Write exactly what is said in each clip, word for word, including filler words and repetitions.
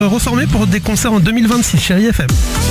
reformé pour des concerts en deux mille vingt-six, chérie F M.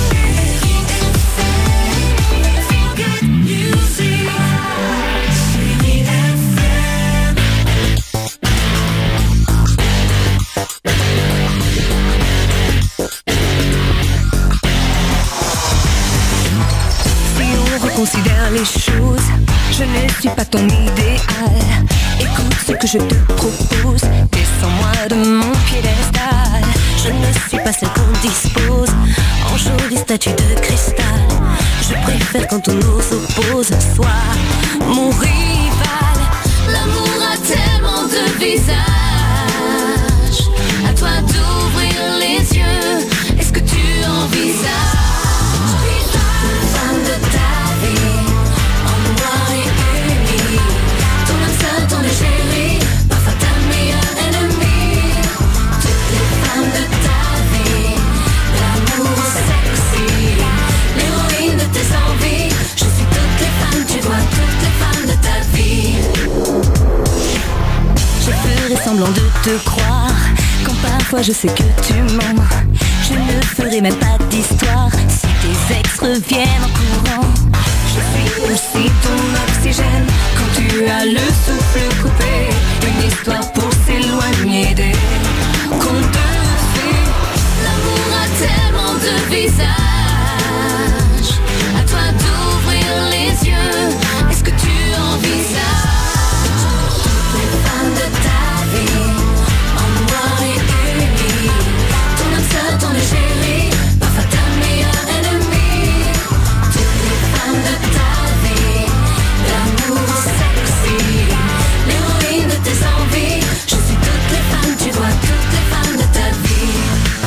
Considère les choses, je ne suis pas ton idéal. Écoute ce que je te propose, descends-moi de mon piédestal. Je ne suis pas celle qu'on dispose en jolie statue de cristal. Je préfère quand on nous oppose, sois mon rival. L'amour a tellement de visages, à toi d'ouvrir les yeux. Est-ce que tu envisages femme de ta en noir et uni, ton âme seule, ton égérie, parfois ta meilleure ennemie. Toutes les femmes de ta vie, l'amour sexy, l'héroïne de tes envies. Je suis toutes les femmes, tu vois, toutes les femmes de ta vie. Je ferai semblant de te croire, quand parfois je sais que tu mens. Je ne ferai même pas d'histoire si tes ex reviennent en courant. Je suis aussi ton oxygène quand tu as le souffle coupé. Une histoire pour s'éloigner des contes de fées. L'amour a tellement de visages, à toi d'ouvrir les yeux. Est-ce que tu envisages les femmes de ta vie en noir et uni, ton âme seule, ton égérie, parfois ta meilleure ennemie. Toutes les femmes de ta vie, l'amour sexy, l'héroïne de tes envies. Je suis toutes les femmes, tu vois, toutes les femmes de ta vie.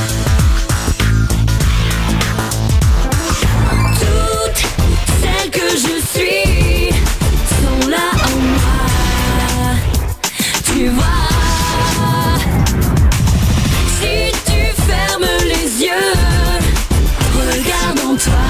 Toutes celles que je suis sont là en moi, tu vois. Si tu fermes les yeux, regarde en toi.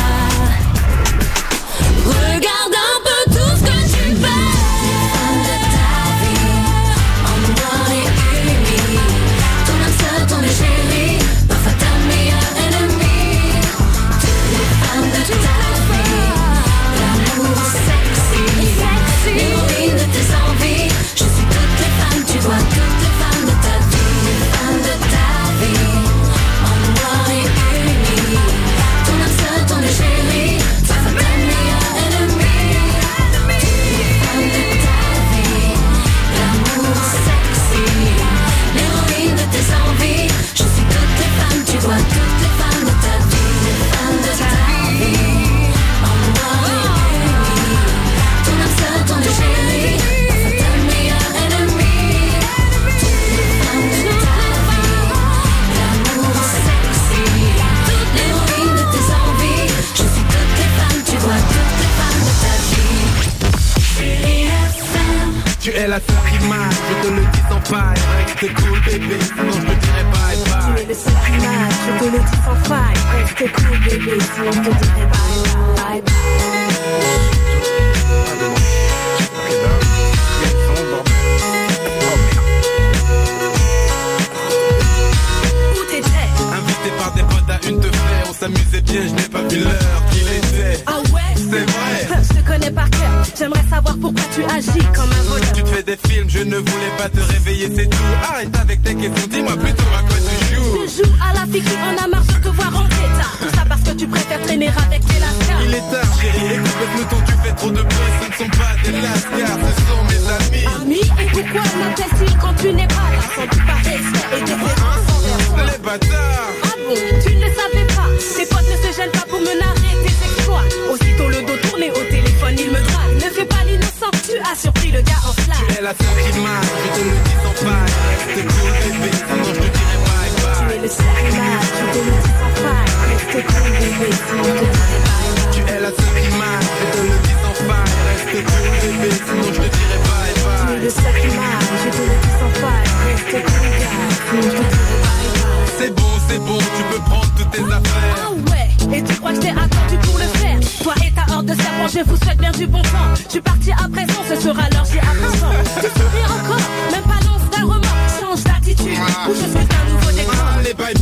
Regarde un peu tout ce que tu fais. Femme de ta vie, en noir et uni, ton âme seule, ton égérie, parfois ta meilleure ennemie. Toutes les femmes de ta vie, l'amour sexy, l'héroïne de tes envies. Je suis toutes les femmes, tu vois, toutes les femmes de ta vie. Femme de ta vie, en noir et uni, ton âme seule, ton égérie, parfois ta meilleure ennemie. Toutes les femmes de ta vie, l'amour sexy, l'héroïne de tes envies. Je suis toutes les femmes, tu vois, toutes les femmes de ta vie. Femme de ta vie, en noir et uni, ton âme seule, ton égérie, parfois ta meilleure ennemie. Toutes les femmes de ta vie, l'amour sexy, l'héroïne de tes envies. Je suis toutes les femmes, tu vois, toutes les femmes de ta vie. Chérie F M. Tu es la seule qui marche, je te le dis sans faille. Reste cool bébé, sinon je te dirai bye bye. Tu es le seul qui marche, je te le dis sans faille. Reste cool bébé, sinon je te dirai bye bye. Où t'étais? Invité par des potes à une de fer, on s'amusait bien, je n'ai pas vu l'heure qu'il était. Ah ouais? C'est vrai. Je te connais par cœur, j'aimerais savoir pourquoi tu agis comme un voleur. Tu te fais des films, je ne voulais pas te réveiller, c'est tout. Arrête avec tes questions, dis-moi plutôt à quoi tu joues. Tu joues à la fille qui en a marre de te voir rentrer tard. Tout ça parce que tu préfères traîner avec les lascars. Il est tard chérie, écoute le peloton, tu fais trop de bruit. Ce ne sont pas des lascars, ce sont mes amis. Amis, et pourquoi m'appelles-t-il quand tu n'es pas là? Sans doute par respect et déférence envers toi. Les bâtards. Ah bon, tu ne le savais pas. Tes potes ne se gênent pas pour me narrer tes exploits. Aussitôt le dos tourné au téléphone, il me drague. Ne fais pas l'innocent, tu as surpris le gars en flamme. Tu es la seule qui marche, je te le dis sans faille. Reste cool bébé, sinon je te dirai bye bye. Tu es le seul qui marche, je te le dis sans faille. Reste cool bébé, sinon je te dirai bye bye. Tu es la seule qui marche, je te le dis sans faille. Reste cool bébé, sinon je te dirai bye Tu es bye. le seul qui marche, je te le dis sans faille. Reste cool gars, sinon je te dirai bye bye. C'est bon, c'est bon, tu peux prendre toutes tes affaires. Ah ouais, et tu crois que je t'ai attendu pour le faire? Toi et ta horde de serpents, je vous souhaite bien du bon temps. Je suis parti à présent, ce sera l'heure, j'y apprends. Tu souris encore, même pas l'once d'un remords. Change d'attitude, ou je suis un nouveau décor. Allez, bye bye.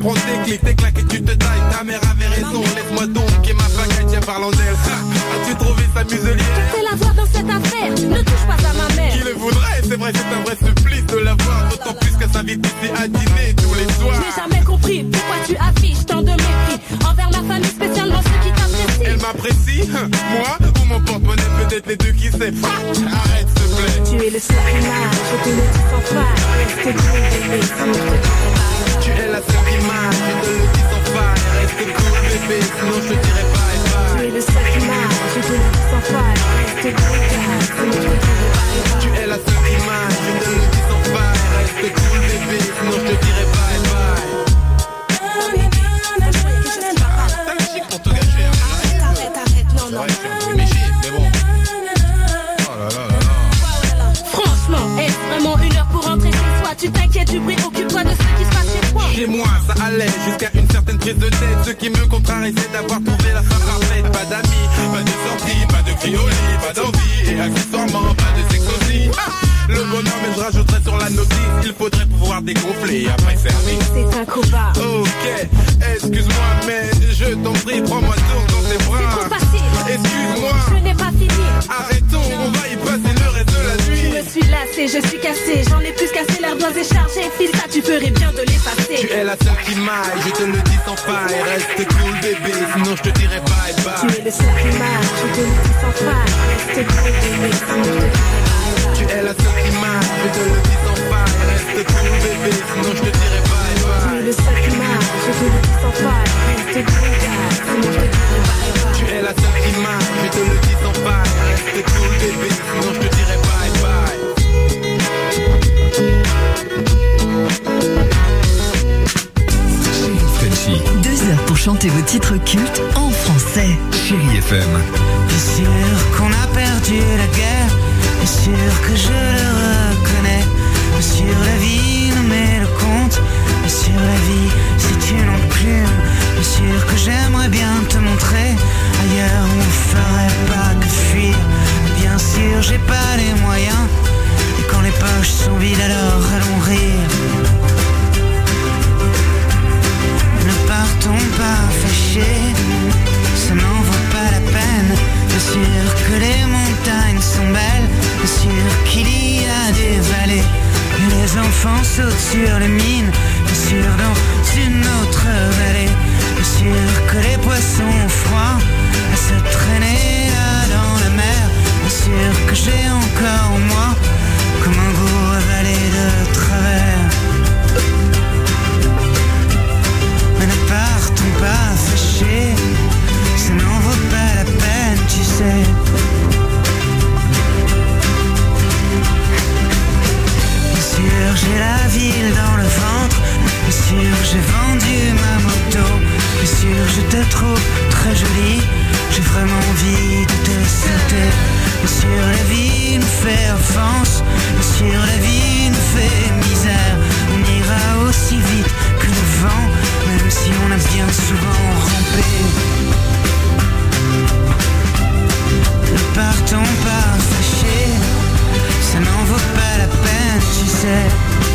prends tes clics, tes claques et tu te tailles. Ta mère avait raison, laisse-moi donc, et ma baguette, tiens, parlant d'elle. As-tu trouvé sa muselière? Fais la voir dans cette affaire, ne touche pas à ma mère. Qui le voudrait? C'est vrai, c'est un vrai supplice de la voir. D'autant plus qu'elle s'invite ici à dîner tous les soirs. J'ai jamais compris pourquoi tu affiches tant de mépris envers ma famille, spécialement ceux qui t'apprécient. Elle m'apprécie, moi ou mon porte-monnaie, peut-être les deux, qui sait. Arrête s'il te plaît. Tu es le seul image, je te le dis sans faille. Reste cool bébé, sinon je te dirai bye. Tu es la seule image, je te le dis sans faille. Reste cool bébé, sinon je te dirai bye bye. Tu es le seul image, je te le dis sans faille. Reste cool bébé, sinon je te dirai bye bye. Tu es la seule image, je te le dis sans faille. Reste cool bébé, sinon je te dirai bye bye. T'as le chic pour te gâcher, hein. Arrête, arrête, non, non. C'est vrai que je suis un peu méchant, mais bon. Oh là là là là. Franchement, est-ce vraiment une heure pour rentrer chez soi? Tu t'inquiètes du bruit, occupe-toi de ce qui se passe chez toi. Chez moi, ça allait jusqu'à une certaine prise de tête. Ce qui me contrarie, c'est d'avoir trouvé la femme parfaite. Pas d'amis, pas de sorties, pas de criolis, pas d'envie. Et accessoirement, pas de sexe aussi. Ah, le bonheur, mais je rajouterai sur la notice. Il faudrait pouvoir dégonfler, après service. C'est un cobard. Ok, excuse-moi, mais je t'en prie, prends-moi donc dans tes bras. C'est trop facile. Excuse-moi, Je n'ai pas fini. arrêtons, on va y passer le reste de la Je nuit. me suis lassée, je suis cassée. J'en ai plus cassé, l'ardoise est chargée. File ça, tu ferais bien de Tu l'effacer. es la seule qui m'aille, je te le dis sans faille. Reste cool bébé, sinon je te dirai bye Tu bye. es le seul image, je te le dis sans faille. Reste cool bébé, sinon je te dirai bye bye. Tu es la seule qui m'aille, je te le dis sans faille. Reste cool bébé, sinon je te dirai bye Tu es bye. le seul image, je te le dis sans faille. Reste cool bébé, sinon je te dirai bye bye. Tu es la seule qui m'aille, je te le dis sans faille. Reste cool bébé, sinon je te dirai bye bye. Frenchy, Deux heures pour chanter vos titres cultes en français. Chérie F M. Bien sûr qu'on a perdu la guerre, bien sûr que je le reconnais. Bien sûr la vie nous met le compte, bien sûr la vie c'est une enclume. Bien sûr que j'aimerais bien te montrer ailleurs où on ferait pas que fuir. Bien sûr j'ai pas les moyens, et quand les poches sont vides alors allons rire. Ne partons pas fâchés, ça n'en vaut pas la peine. Bien sûr que les montagnes sont belles, bien sûr qu'il y a des vallées. Et les enfants sautent sur les mines, bien sûr dans une autre vallée. Bien sûr que les poissons ont froid à se traîner là dans la mer. Bien sûr que j'ai encore en moi comme un goût avalé de travers. Mais ne partons pas fâchés, ça n'en vaut pas la peine, tu sais. Bien sûr j'ai la ville dans le ventre, bien sûr j'ai vendu ma moto. Bien sûr je te trouve très jolie, j'ai vraiment envie de te sauter. Bien sûr la vie nous fait offense, bien sûr la vie nous fait misère. On ira aussi vite que le vent, même si on a bien souvent rampé. Ne partons pas fâchés, ça n'en vaut pas la peine, tu sais.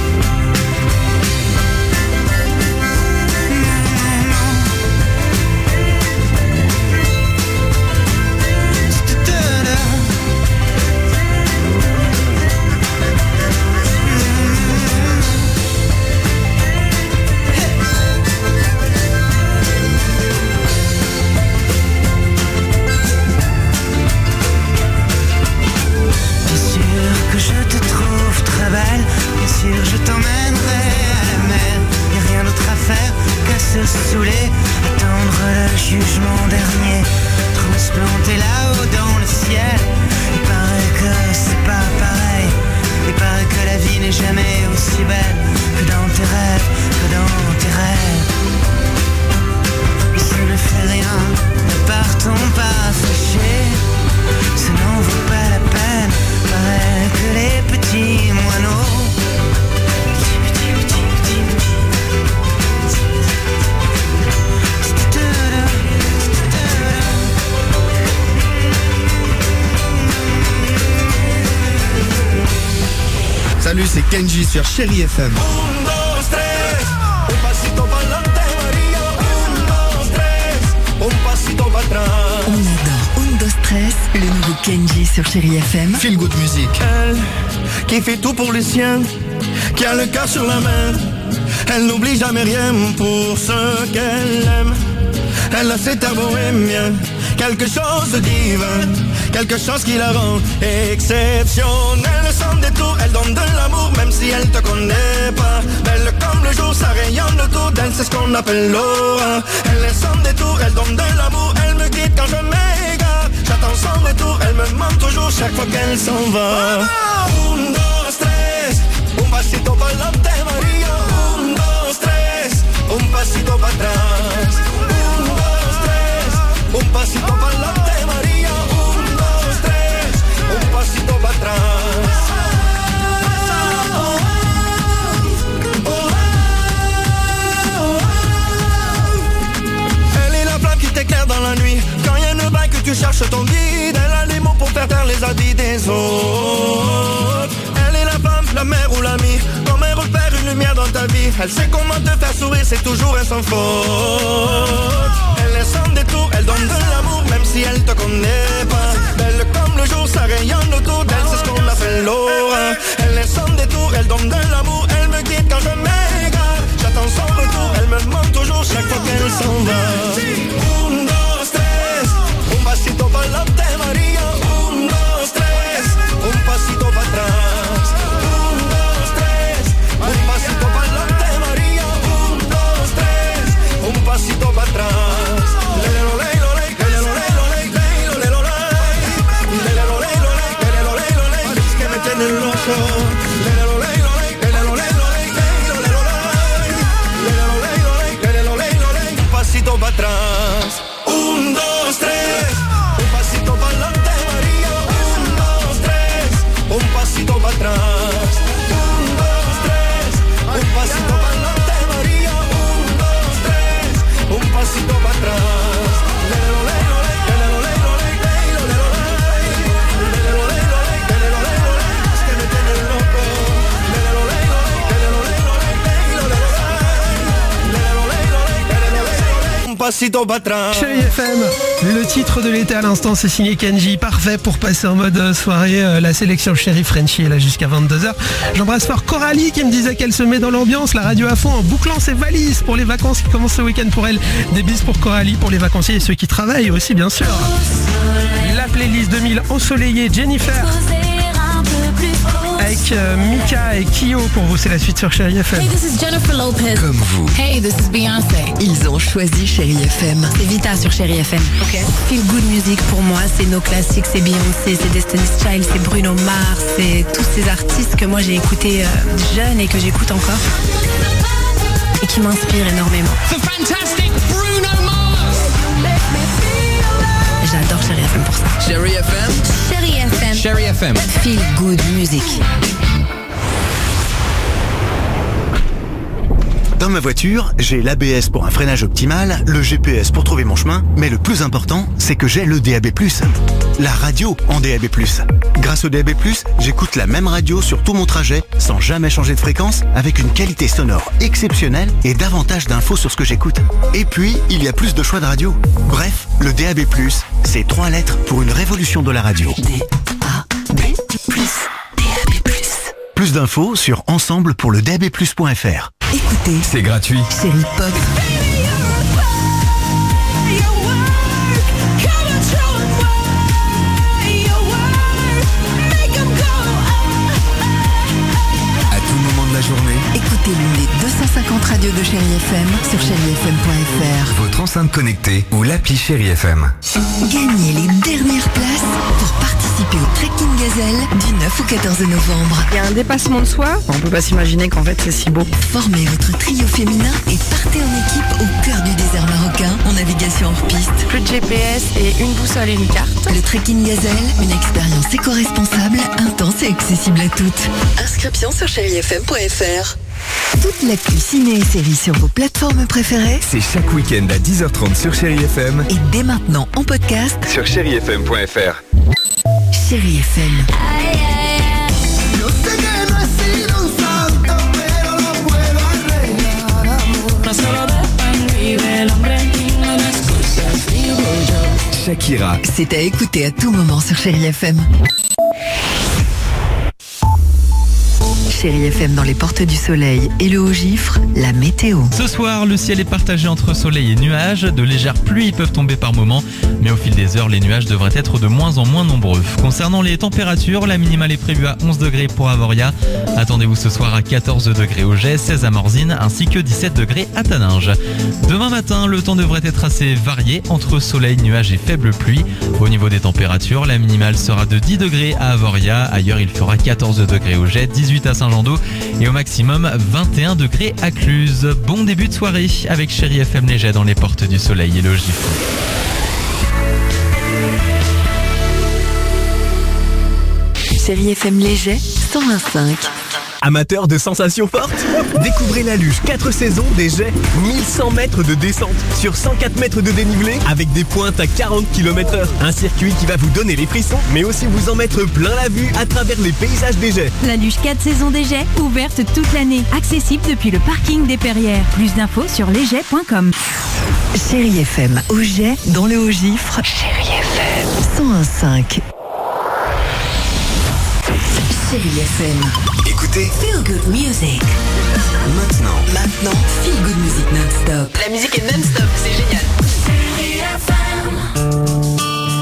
Je te trouve très belle, bien sûr je t'emmènerai à la mer. Y'a rien d'autre à faire qu'à se saouler, attendre le jugement dernier, transplanter là-haut dans le ciel. Il paraît que c'est pas pareil, il paraît que la vie n'est jamais aussi belle que dans tes rêves, que dans tes rêves. Et ça ne fait rien, ne partons pas fâchés, ça n'en vaut pas la peine. Paraît que les petits moineaux Salut, c'est Kenji sur Chérie F M. Un, dos, tres, un pasito pa'lante. sur Chérie F M. Feel Good Music. Elle qui fait tout pour les siens, qui a le cœur sur la main. Elle n'oublie jamais rien pour ce qu'elle aime. Elle a cet air bohémien, quelque chose de divin, quelque chose qui la rend exceptionnelle. Sans détour, elle donne de l'amour même si elle te connaît pas. Belle comme le jour, ça rayonne autour d'elle, c'est ce qu'on appelle l'aura. Elle est sans détour, elle donne de l'amour, elle me guide quand je m'égare. J'attends son retour, elle me ment toujours chaque fois qu'elle s'en va. Un, dos, tres, un pasito pa'lante María. Un, dos, tres, un pasito para atrás. Un, dos, tres, un pasito pa'lante María. Un, dos, tres, un pasito para atrás. Elle est la flamme qui t'éclaire dans la nuit. Quand il y a une vague que tu cherches ton guide, elle a les mots pour faire taire les habits des autres. Elle est la femme, la mère ou l'amie, comme un repère, une lumière dans ta vie. Elle sait comment te faire sourire, c'est toujours un sans faute. Elle est sans détour, elle donne de l'amour même si elle te connaît pas. Belle comme le jour, ça rayonne autour d'elle, c'est ce qu'on appelle l'aura. Elle est sans détour, elle donne de l'amour, elle me guide quand je m'égare. J'attends son retour, elle me ment toujours chaque fois qu'elle s'en va. Un, dos, tres, un pasito pa'lante María. Un, dos, tres, un pasito para atrás. Un, dos, tres, un pasito pa'lante María. Un, dos, tres, un pasito para atrás. Lelelo, lelo, ley, lelelo, lelo, ley, lelo, lelo, ley. Lelelo, lelo, ley, lelelo, lelo, ley. Es que me tiene loco. Lelelo, lelo, ley, lelelo, lelo, ley, lelo, lelo, ley. Lelelo, lelo, ley, lelelo, lelo, ley. Un pasito para atrás. Un, dos, tres, un pasito pa'lante María. Un, dos, tres, un pasito para atrás. Un, dos, tres, un pasito pa'lante María. Un, dos, tres, un pasito para atrás. Lelo, lelo, ley, lelo, lelo, ley, lelo, lelo, ley. Lelo, lelo, ley, lelo, lelo, ley. Es que me tiene loco. Lelo, lelo, ley, lelo, lelo, ley, lelo, lelo, ley. Lelo, lelo, ley, lelo, lelo, ley. Un pasito para atrás. Chérie F M, le titre de l'été à l'instant, c'est signé Kenji. Parfait pour passer en mode euh, soirée. Euh, la sélection Chérie Frenchie est là jusqu'à vingt-deux heures. J'embrasse fort Coralie qui me disait qu'elle se met dans l'ambiance, la radio à fond, en bouclant ses valises pour les vacances qui commencent ce week-end pour elle. Des bises pour Coralie, pour les vacanciers et ceux qui travaillent aussi, bien sûr. La playlist deux mille ensoleillée Jennifer avec euh, Mika et Kyo pour vous. C'est la suite sur Chérie F M. Hey, this is Jennifer Lopez. Comme vous. Hey, this is Beyoncé. Ils ont choisi Chérie F M. C'est Vita sur Chérie F M. Ok. Feel Good Music pour moi, c'est nos classiques, c'est Beyoncé, c'est Destiny's Child, c'est Bruno Mars, c'est tous ces artistes que moi j'ai écoutés euh, jeune et que j'écoute encore et qui m'inspirent énormément. The fantastic Bruno Mars. J'adore Chérie F M pour ça. Chérie F M. Chérie F M. Chérie F M. Feel Good Music. Dans ma voiture, j'ai l'A B S pour un freinage optimal, le G P S pour trouver mon chemin, mais le plus important, c'est que j'ai le D A B plus, la radio en D A B plus. Grâce au D A B plus, j'écoute la même radio sur tout mon trajet, sans jamais changer de fréquence, avec une qualité sonore exceptionnelle et davantage d'infos sur ce que j'écoute. Et puis, il y a plus de choix de radio. Bref, le D A B plus, c'est trois lettres pour une révolution de la radio. D A B plus. D A B plus. Plus d'infos sur ensemble pour le D A B plus point F R. Écoutez, C'est gratuit. Chérie Pop. À tout moment de la journée, Écoutez les deux cent cinquante radios de Chérie F M sur chérie f m point f r. votre enceinte connectée ou l'appli Chérie F M. Gagnez les dernières places pour participer au Trekking Gazelle du neuf au quatorze novembre. Il y a un dépassement de soi. On peut pas s'imaginer qu'en fait c'est si beau. Formez votre trio féminin et partez en équipe au cœur du désert marocain en navigation hors piste. Plus de G P S et une boussole et une carte. Le Trekking Gazelle, une expérience éco-responsable, intense et accessible à toutes. Inscription sur chérie f m point f r. Toute l'actu ciné et séries sur vos plateformes préférées. C'est chaque week-end à dix heures trente sur Chérie F M Et dès maintenant en podcast sur chérie f m point f r. Chérie F M. Shakira. C'est à écouter à tout moment sur Chérie F M. Chérie F M dans les portes du soleil et le Haut-Gifre, la météo. Ce soir, le ciel est partagé entre soleil et nuages. De légères pluies peuvent tomber par moments, mais au fil des heures, les nuages devraient être de moins en moins nombreux. Concernant les températures, la minimale est prévue à onze degrés pour Avoria. Attendez-vous ce soir à quatorze degrés au Jet, seize à Morzine, ainsi que dix-sept degrés à Taninges. Demain matin, le temps devrait être assez varié entre soleil, nuages et faibles pluies. Au niveau des températures, la minimale sera de dix degrés à Avoria. Ailleurs, il fera quatorze degrés au Jet, dix-huit à Saint-Jean-d'Eau et au maximum vingt et un degrés à Cluse. Bon début de soirée avec Chérie F M Léger dans les portes du soleil et le Gifre. Chérie F M Léger, cent vingt-cinq. Amateurs de sensations fortes, découvrez la luge quatre saisons des jets, mille cent mètres de descente sur cent quatre mètres de dénivelé avec des pointes à quarante kilomètres heure. Un circuit qui va vous donner les frissons, mais aussi vous en mettre plein la vue à travers les paysages des jets. La luge quatre saisons des jets, ouverte toute l'année, accessible depuis le parking des Perrières. Plus d'infos sur lesjets point com. Chérie F M, au Jet, dans le Haut-Gifre. Chérie F M, cent vingt-cinq. Chérie F M. Écoutez Feel Good Music. maintenant. Maintenant, Feel Good Music non-stop. La musique est non-stop, c'est génial. Chérie F M.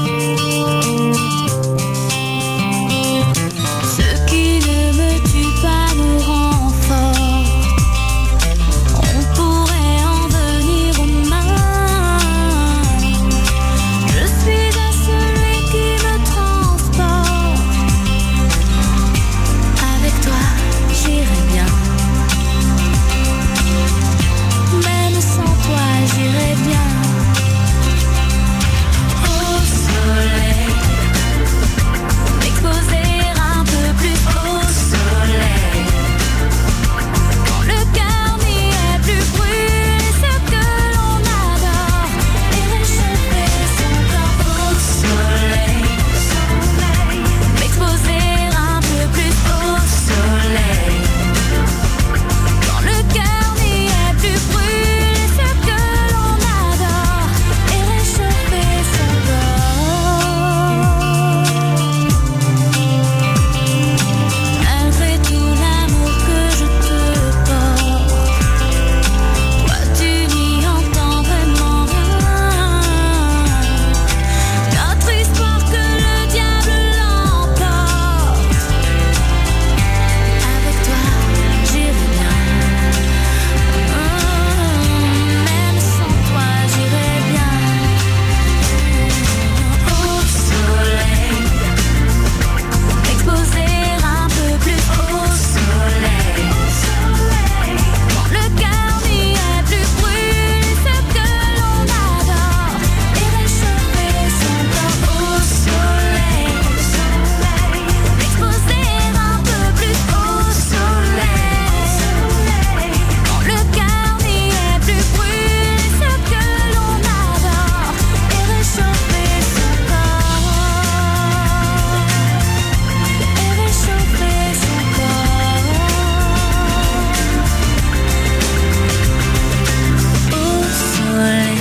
Ce qui ne me tue pas nous rend fort. On pourrait en venir aux mains. Je suis à celui qui me transporte. Avec toi, j'irai bien. Même sans toi, j'irai bien. Au soleil, m'exposer un peu plus au soleil. Quand le cœur n'y est plus, brûler ce que l'on adore et réchauffer son corps au soleil. M'exposer un peu plus au soleil. Quand le cœur n'y est plus, brûler ce que l'on adore et réchauffer son corps. Malgré tout l'amour que je te porte, toi tu n'y entends vraiment rien. Notre histoire que le diable l'emporte. Avec toi, j'irai bien. Même sans toi, j'irai bien. Au soleil, m'exposer un peu plus au soleil. Quand le cœur n'y est plus, brûler ce que l'on adore et réchauffer son corps au soleil. M'exposer un peu plus au soleil. Quand le cœur n'y est plus, brûler ce que l'on adore et réchauffer son corps. Et réchauffer son corps. Au soleil,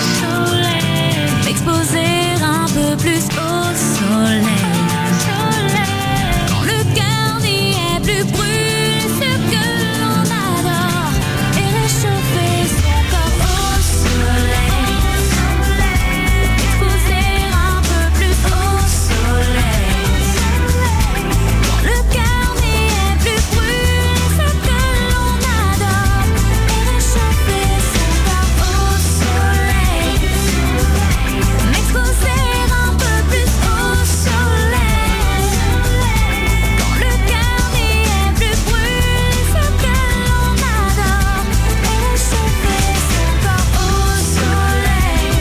m'exposer un peu plus au soleil. Quand le cœur n'y est plus, brûler ce que l'on adore et réchauffer son corps au soleil. M'exposer un peu plus au soleil. Quand le cœur n'y est plus, brûler ce que l'on adore et réchauffer son corps au soleil. M'exposer un peu plus au soleil. Quand le cœur n'y est plus, brûler ce que l'on adore et réchauffer son corps au soleil.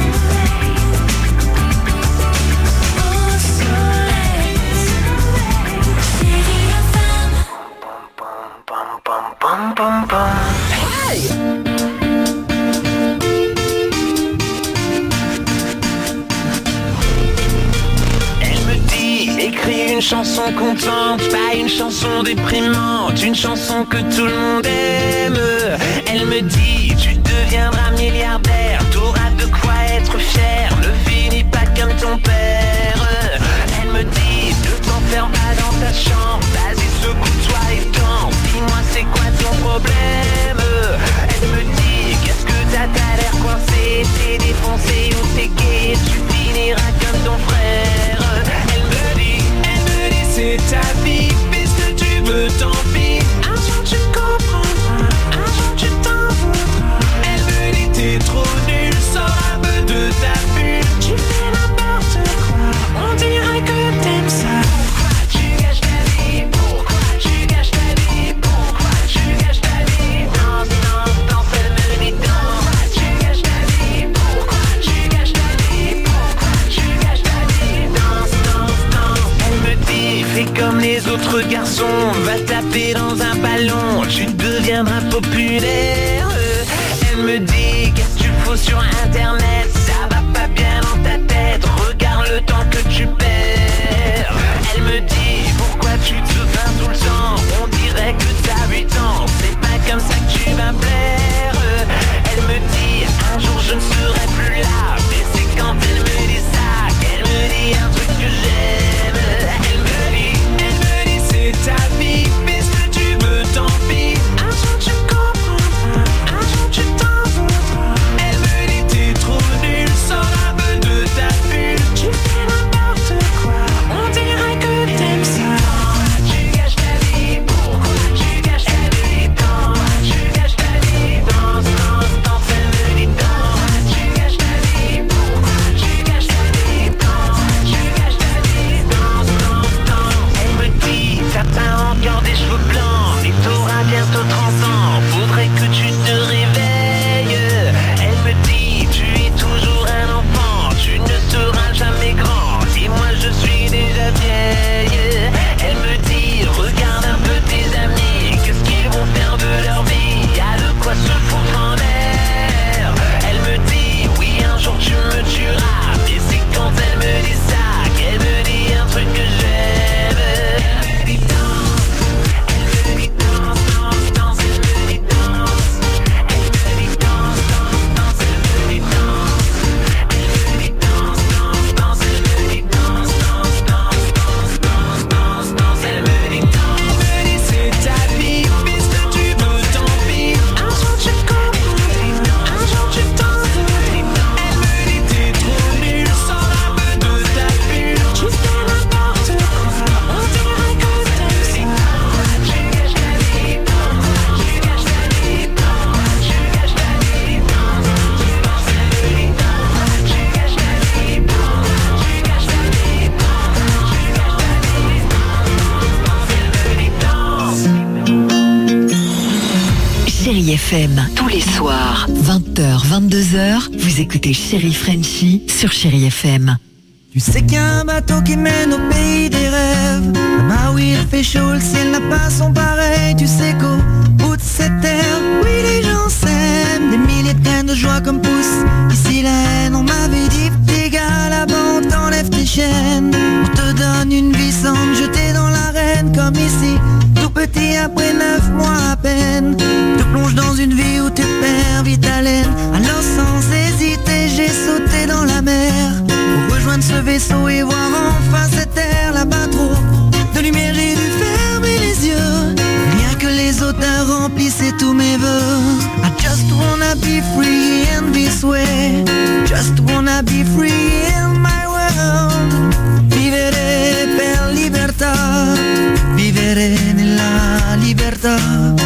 Au soleil. Chérie F Elle me dit, écris une chanson contente, pas une chanson déprimante, une chanson que tout le monde aime. Elle me dit, tu deviendras milliardaire, t'auras de quoi être fier, ne finis pas vas taper dans un ballon, tu deviendras populaire. Elle me dit qu'est-ce que tu fous sur internet, ça va pas bien dans ta tête, regarde le temps que tu perds. Elle me dit pourquoi tu te plains tout le temps, on dirait que t'as huit ans, c'est pas comme ça que tu vas plaire. Elle me dit un jour je ne serai plus là, mais c'est quand elle me dit ça qu'elle me dit un truc que j'aime. Elle me dit, elle me dit c'est ta vie, fais ce que tu veux, tant pis. Un jour tu comprendras, un jour tu t'en voudras. Elle me dit t'es trop nul, sors un peu de ta bulle, tu fais n'importe quoi, on dirait que t'aimes ça. Tu gâches ta vie, pourquoi tu gâches ta vie, quand tu gâches ta vie, danse, danse, danse. Elle me dit danse, tu gâches ta vie, pourquoi tu gâches ta vie, quand tu gâches ta vie, danse, danse, danse. Elle me dit t'as pas encore des cheveux blancs et t'auras bientôt trente ans, faudrait que tu te réveilles. Elle me dit tu es toujours un enfant, tu ne seras jamais grand, dis-moi je suis déjà vieille. Elle me dit regarde un peu tes amis, qu'est-ce qu'ils vont faire de leur vie, y'a de quoi se foutre en l'air. Elle me dit oui un jour tu me tueras, mais c'est quand elle me dit ça qu'elle me dit un truc que j'aime. Elle me dit danse, elle me dit danse, danse, danse. Elle me dit danse, elle me dit danse, danse, danse. Elle me dit danse, elle me dit danse, danse, danse. Elle me dit danse, danse, danse, danse, danse, danse. Elle me dit danse, elle me dit c'est ta vie, fais ce que tu veux, tant pis. Un jour tu comprends, un jour tu t'en voudras. Elle me dit t'es trop nul, sors un peu de ta bulle, tu fais n'importe quoi, on dirait que t'aimes ça. Tu gâches ta vie, tu gâches ta vie, tu gâches ta vie, danse. Elle me dit danse, tu gâches ta vie, tu gâches ta vie, tu gâches ta vie, danse. Elle me dit danse. Chérie F M, tous les soirs, vingt heures, vingt-deux heures, vous écoutez Chérie Frenchie sur Chérie F M. Tu sais qu'il y a un bateau qui mène au pays des rêves. Là-bas où il fait chaud, le ciel n'a pas son pareil. Tu sais qu'au bout de cette terre, oui les gens s'aiment. Des milliers de graines de joie comme poussent ici la haine. On m'avait dit t'es gars là-bas on t'enlève tes chaînes. On te donne une vie sans te jeter dans l'arène. Comme ici, tout petit après neuf mois à peine. Te plonge dans une vie où tu perds vite haleine. Alors sans hésiter j'ai sauté dans la mer pour rejoindre ce vaisseau et voir enfin cette terre là-bas trop de lumière. J'ai dû fermer les yeux, rien que les auteurs remplissaient tous mes vœux. I just wanna be free in this way, just wanna be free in my world. Vivere per libertà, vivere nella libertà.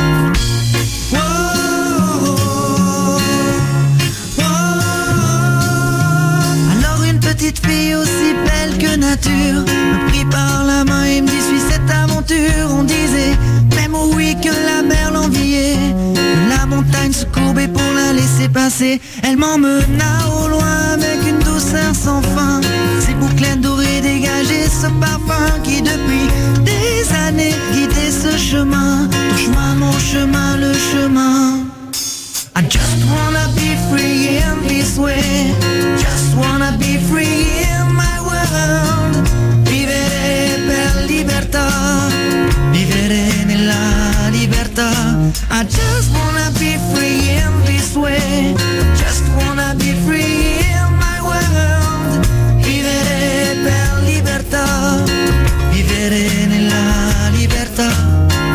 Petite fille aussi belle que nature me prit par la main et me dit suis cette aventure. On disait même oh oui que la mer l'enviait, que la montagne se courbait pour la laisser passer. Elle m'emmena au loin avec une douceur sans fin. Ses bouclettes dorées dégageaient ce parfum qui depuis des années guidait ce chemin. Ton chemin, mon chemin, le chemin. I just wanna be free in this way, just wanna be free in my world. Vivere per libertà, vivere nella libertà. I just wanna be free in this way, just wanna be free in my world. Vivere per libertà, vivere nella libertà.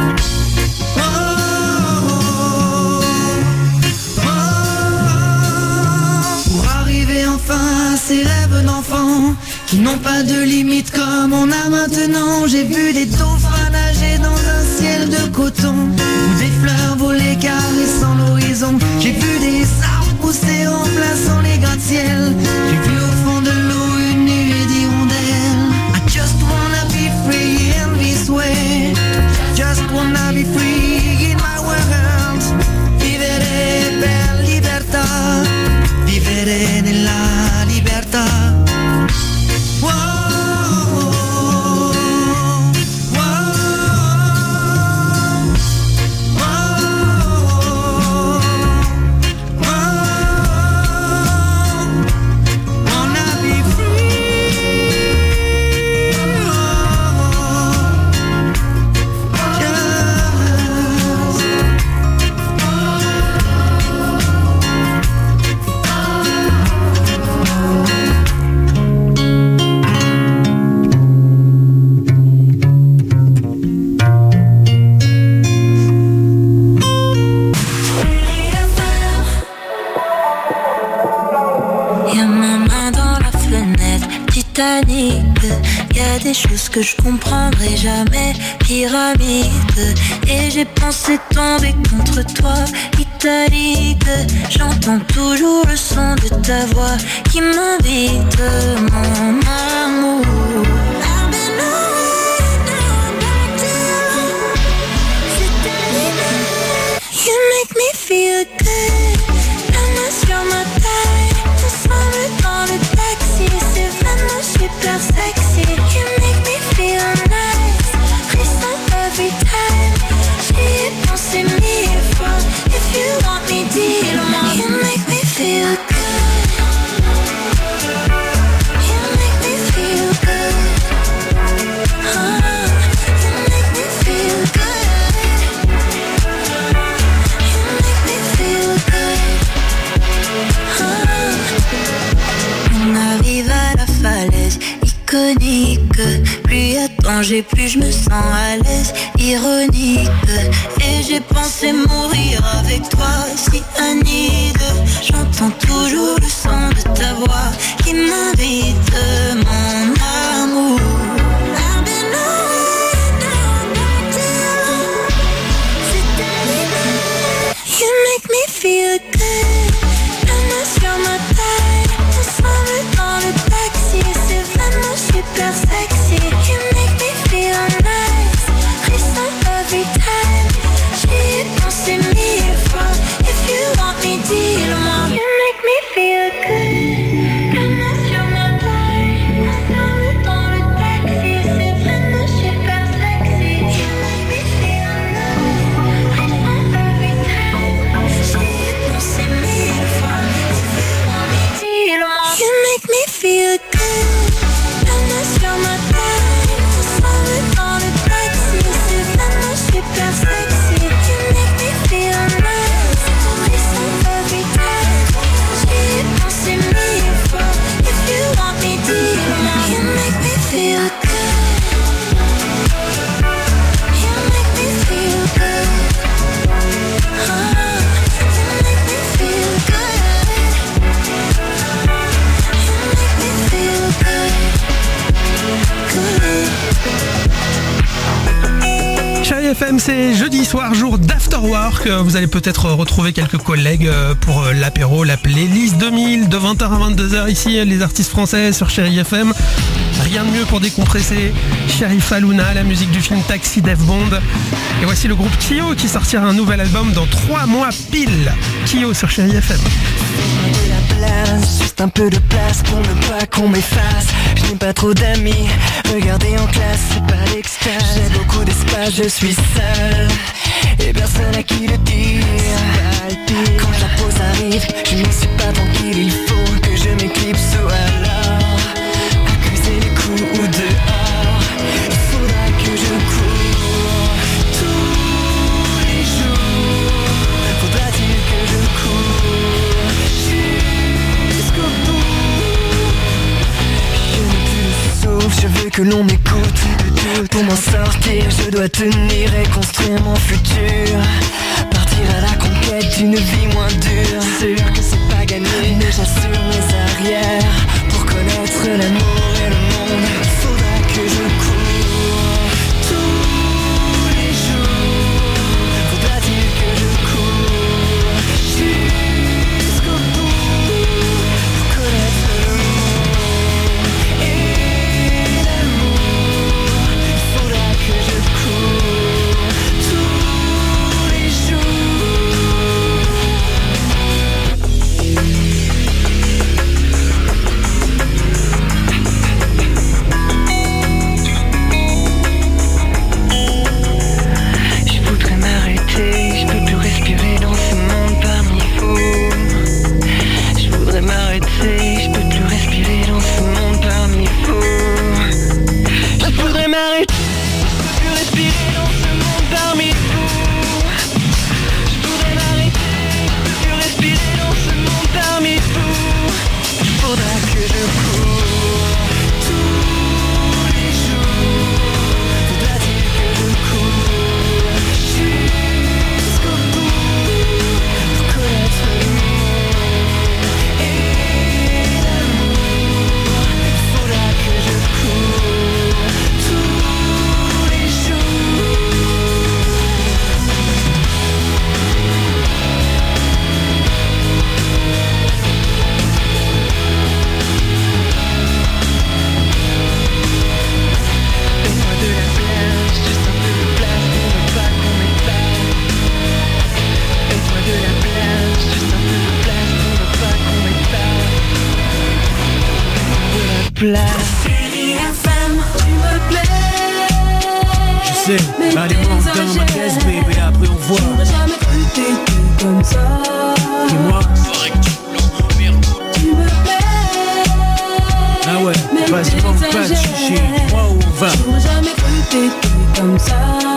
Enfin ces rêves d'enfant qui n'ont pas de limite comme on a maintenant. J'ai vu des dauphins nager dans un ciel de coton, où des fleurs volaient caressant l'horizon. J'ai vu des arbres pousser remplaçant les gratte-ciel. J'ai vu au fond de l'eau une nuée d'hirondelles. I just wanna be free in this way, just wanna be free in my world. Vivere per libertà, vivere nella libertà. Wow, wow, wow. Titanic. Y a des choses que je comprendrai jamais. Pyramide. Et j'ai pensé tomber contre toi, italique. J'entends toujours le son de ta voix qui m'invite, mon amour. You make me feel good. La main sur ma taille, ensemble dans le taxi, c'est vraiment super sexy. You make me feel nice, frisson every time. J'y ai pensé mille fois. If you want me, dis-le-moi. You make me feel good. You make me feel good. Oh, you make me feel good. On arrive à la falaise iconique. Plus y a de danger, plus je me sens à l'aise. Ironique. Et j'ai pensé mourir avec toi, si Anide. J'entends toujours le son de ta voix qui m'invite, mon amour. You make me feel good. La main sur ma taille, ensemble dans le taxi, c'est vraiment super sexy. You make me feel nice, frisson every time. J'y ai pensé mille fois. If you want me, dis-le-moi. You make me feel good. La main sur ma taille, ensemble dans le taxi, c'est vraiment super sexy. You make me feel nice, frisson every time. J'y ai pensé mille fois. You make me feel good. La main sur ma taille, ensemble dans le taxi, c'est vraiment super sexy. You make me feel nice, frisson every time. J'y ai pensé mille fois. If you want me, dis-le-moi. You make me feel good. You make me feel good. Oh, you make me feel good. Chérie F M, c'est jeudi soir, jour d'afterwork. Vous allez peut-être retrouver quelques collègues pour l'apéro, la playlist deux mille de vingt heures à vingt-deux heures ici, les artistes français sur Chérie F M. Rien de mieux pour décompresser. Sheriff Aluna, la musique du film Taxi d'Eve Bond. Et voici le groupe Kyo qui sortira un nouvel album dans trois mois pile. Kyo sur Chérie F M. Place, juste un peu de place pour ne pas qu'on m'efface. Je n'ai pas trop d'amis, regardez en classe, c'est pas l'extase. J'ai beaucoup d'espace, je suis seul et personne à qui le dire. Quand la pause arrive, je ne suis pas tranquille, il faut que je m'éclipse ou alors accuser les coups ou dehors. Il faudra que je cours tous les jours. Faudra-t-il que je cours jusqu'au bout? Je n'ai plus de souffle, je veux que l'on m'écoute. Pour m'en sortir, je dois tenir et construire mon futur. Partir à la conquête d'une vie moins dure. Sûr que c'est pas gagné, mais j'assure mes arrières. Pour connaître l'amour et le monde, il faudra que je cours tous les jours. Faudra-t-il que je cours jusqu'au bout pour connaître le monde et l'amour? Il faudra que je cours tous les jours. Je voudrais m'arrêter, je peux plus respirer dans ce monde parmi vous. Je voudrais m'arrêter, je peux plus respirer dans ce monde parmi vous. Je voudrais m'arrêter, je peux plus respirer dans ce monde parmi vous. Je voudrais m'arrêter, je peux plus respirer dans ce monde parmi vous. Il faudra que je cours tous les jours. Faudra-t-il que je cours jusqu'au bout pour connaître le monde et l'amour? Il faudra que plaît. Chérie F M, tu me plais. Je sais, allez monte dans ma caisse baby, après on voit. J'aurais jamais cru que t'étais comme ça. Dis-moi. Tu me plais. Ah ouais, Mais vas-y manque pas de chichi, dis-moi où on va. J'aurais jamais cru que t'étais comme ça.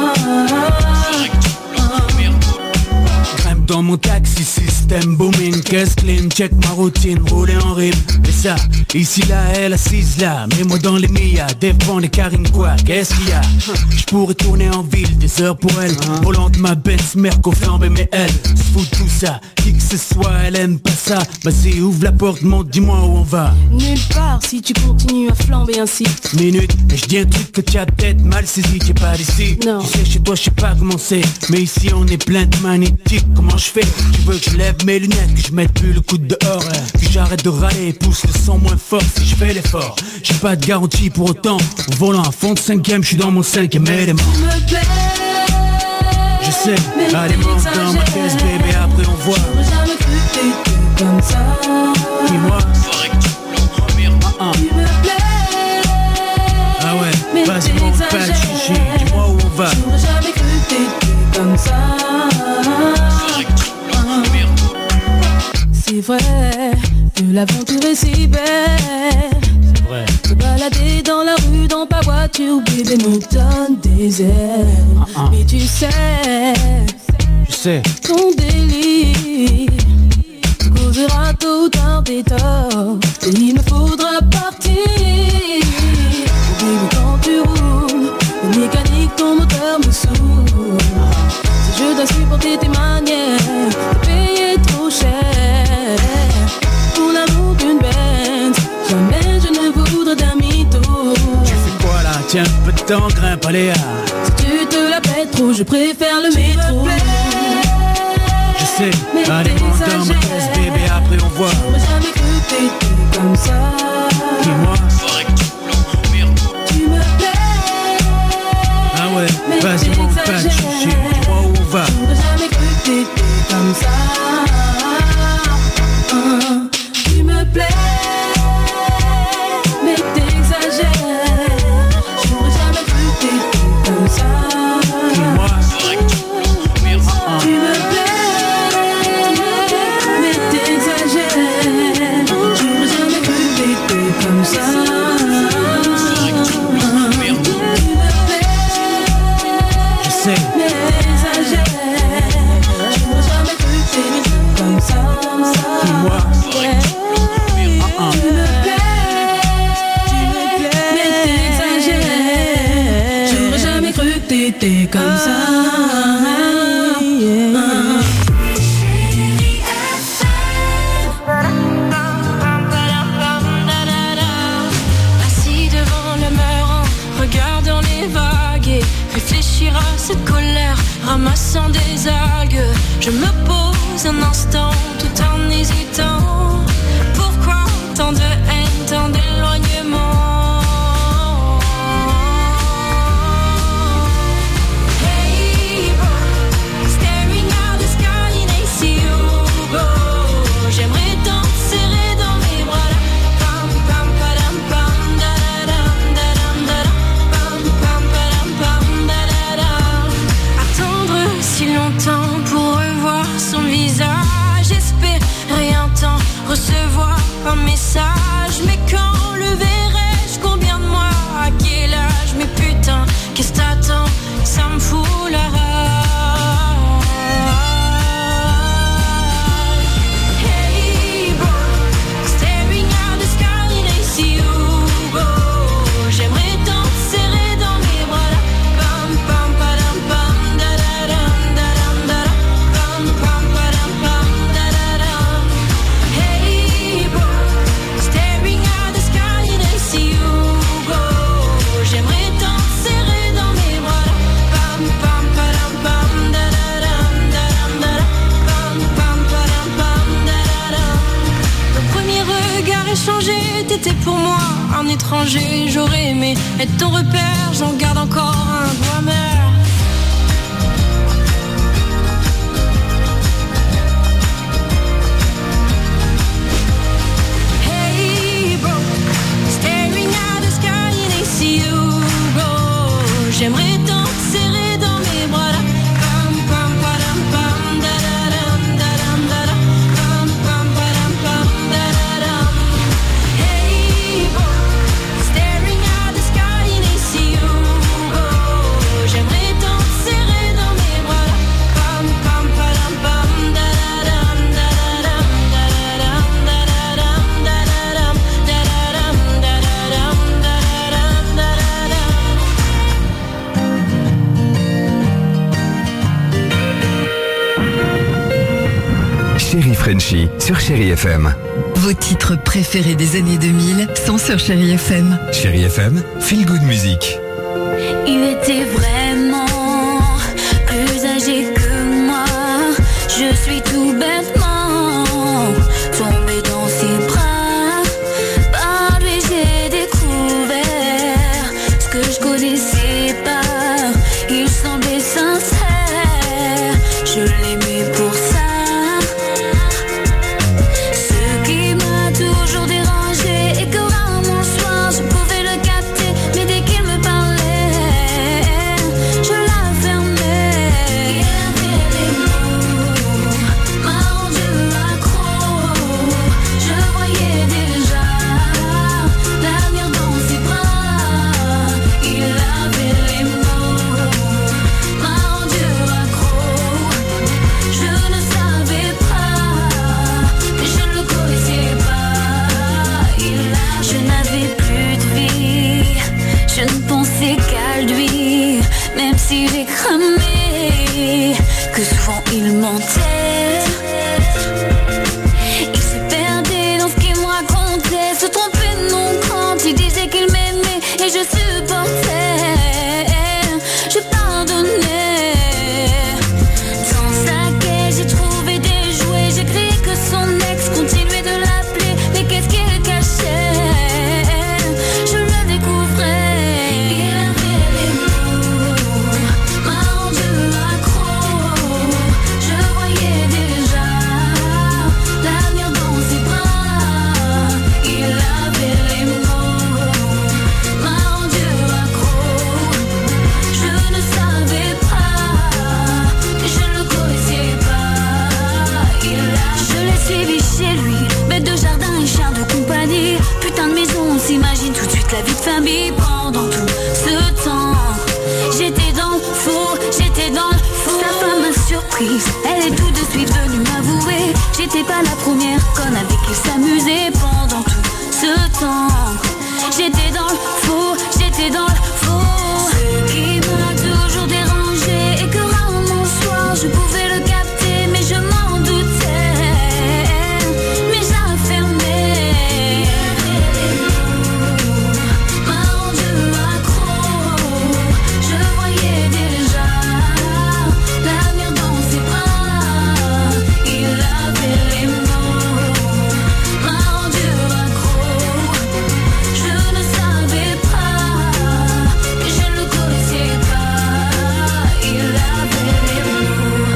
Grimpe dans mon taxi, système booming, caisse clean, check ma routine, rouler en rime. Et ça, ici là, elle assise là, mets-moi dans les Mia, défends les carines quoi, qu'est-ce qu'il y a? J'pourrais tourner en ville, des heures pour elle, volante ma Benz, Merco flambée, mais elle se fout de tout ça, qui que ce soit, elle aime pas ça. Vas-y, ouvre la porte, monte, dis-moi où on va. Nulle part si tu continues à flamber ainsi. Minute, et je dis un truc que tu as peut-être mal saisi, t'es pas d'ici. Non. Tu sais, chez toi, je sais pas comment c'est, mais ici on est plein de magnétiques. Comment je fais? Tu veux que je lève mes lunettes, que je mette plus le coup de dehors, que j'arrête de râler et pousse le son moins fort si je fais l'effort. J'ai pas de garantie pour autant, au volant à fond de cinquième, je suis dans mon cinquième élément. Tu me plais. Je sais, allez monte dans ma caisse baby, après on voit. J'aurais jamais cru que t'étais comme ça. Dis-moi. Ah, ah. Tu me plais. Ah ouais, Mais vas-y monte pas de chichi, dis-moi où on va. J'aurais jamais cru que t'étais comme ça. C'est vrai que l'aventure est si belle. C'est vrai. Se balader dans la rue, dans ta voiture, bébé me donne des ailes. Ah, ah. Mais tu sais, Je sais. ton délire causera tôt ou tard des torts. Et il me faudra partir. Bébé, quand tu roules, le mécanique, ton moteur me saoule. Si je dois supporter tes manières, te payer trop cher pour l'amour d'une bête, jamais je ne voudrais d'un mytho. Tu fais quoi là? Tiens, un peu de temps, grimpe, allez ah. Si tu te la pètes trop, je préfère le métro. Je sais, Mais allez monte dans ma caisse baby, après on voit. J'aurais jamais cru que t'étais comme ça. Dis-moi. Tu me plais. Ah ouais, Mais vas-y monte pas de chichi, dis-moi où on va. J'aurais jamais cru que t'étais comme ça. Hein, tu me plais. Mais t'exagères. J'aurais jamais cru que t'étais comme ça. Dis-moi. Tu me plais. Mais t'exagères. J'aurais jamais cru que t'étais comme ça. Je sais. Mais t'exagères. J'aurais jamais cru que t'étais comme ça. Dis-moi. Ah, ah. Tu me plais. Tu me plais. Mais t'exagères. J'aurais jamais cru que t'étais comme ça. Assis devant le Meurant, regardant les vagues et réfléchir à cette colère, ramassant des algues. Je me pose un instant tout en hésitant. Pourquoi tant de haine, tant d'éloignement? Hey bro, staring at the sky in A C U go. J'aimerais tant te serrer dans mes bras là. Pam pam padam pam da da dam da dam da dam. Pam pam padam pam da da dam. Attendre si longtemps pour revoir son visage, espérer un temps, recevoir un message. Mais quand le verrai-je, combien de mois, à quel âge? Mais putain, qu'est-ce que t'attends? Ça me fout la rage. Hey bro, staring at the sky in A C U go. J'aimerais tant te serrer dans mes bras là. Pam pam padam pam da da dam da dam da dam. Pam pam padam pam da da dam. Hey bro, staring at the sky in A C U go. J'aimerais tant te serrer dans mes bras là. Pam pam padam pam da da dam da dam da dam. Pam pam padam pam da da dam. Le premier regard échangé, t'étais pour moi un étranger. J'aurais aimé être ton repère, j'en garde encore un goût amer. Hey bro, staring Frenchy sur Chérie F M. Vos titres préférés des années deux mille sont sur Chérie F M. Chérie F M, feel good music. Il était vraiment plus âgé que moi. Je suis tout bêtement tombée dans ses bras. Par lui j'ai découvert ce que je connaissais pas. Il semblait sincère, je l'aimais pour ça. Ce qui m'a toujours dérangé et que rarement le soir je pouvais le capter. Mais dès qu'il me parlait, je la fermais. Il avait des mots, m'a rendu accro. Je voyais déjà l'avenir dans ses bras. Il avait les mots, m'a rendu accro. Je ne savais pas, mais je ne le connaissais pas. Il a- Je n'avais plus de vie, je ne pensais qu'à lui. Même si j'ai cramé, que souvent il mentait. Il se perdait dans ce qu'il me racontait, se trompait de nom quand il disait qu'il m'aimait. Et je supportais, je pardonnais. Dans sa caisse j'ai trouvé des jouets. J'ai crié que son ex continuait de l'appeler. Mais qu'est-ce qu'il cachait? Je le découvrais. Il avait les mots, m'a rendu accro. Je voyais déjà l'avenir dans ses bras. Il avait les mots, m'a rendu accro. Je ne savais pas, je ne le connaissais pas. Il a- Je l'ai suivi chez lui, bête de jardin et chien de compagnie. Putain de maison, on s'imagine tout de suite la vie de famille. Pendant tout ce temps, j'étais dans le faux, j'étais dans le faux. Sa femme m'a surprise, elle est tout de suite venue m'avouer. J'étais pas la première conne avec qui s'amusait. Pendant tout ce temps, j'étais dans le faux, j'étais dans le faux. Ce qui m'a toujours dérangé et que rarement le soir je pouvais le capter. Mais je m'en doutais, mais j'affirmais. M'a rendu accro. Je voyais déjà l'avenir dans ses bras. Il avait les mots, m'a rendu accro. Je ne savais pas, je ne le connaissais pas. Il avait les mots.